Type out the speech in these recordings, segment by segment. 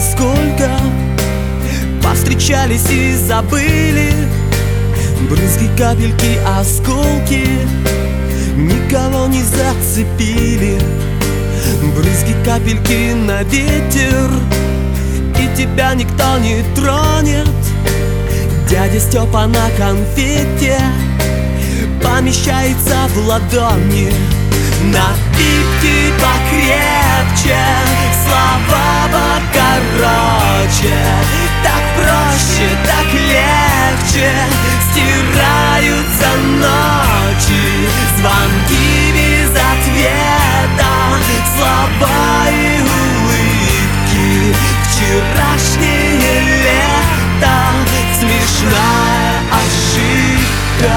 сколько повстречались и забыли. Брызги, капельки, осколки никого не зацепили. Брызги, капельки на ветер, и тебя никто не тронет. Дядя Степа на конфете помещается в ладони. Напитки покрепче, слова покороче. Так проще, так легче стираются ночи. Звонки без ответа, слова и улыбки. Вчерашнее лето, смешная ошибка.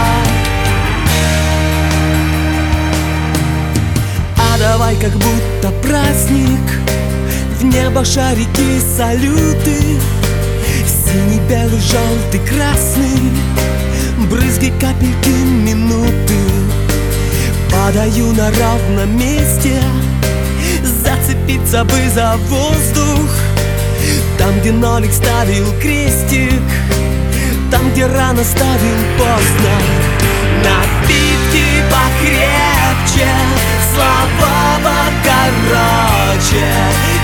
А давай как будто праздник, в небо шарики, салюты. Синий, белый, желтый, красный, брызги, капельки, минуты. Падаю на ровном месте, зацепиться бы за воздух. Там, где нолик ставил крестик, там, где рано ставил поздно. Напитки покрепче, слова покороче.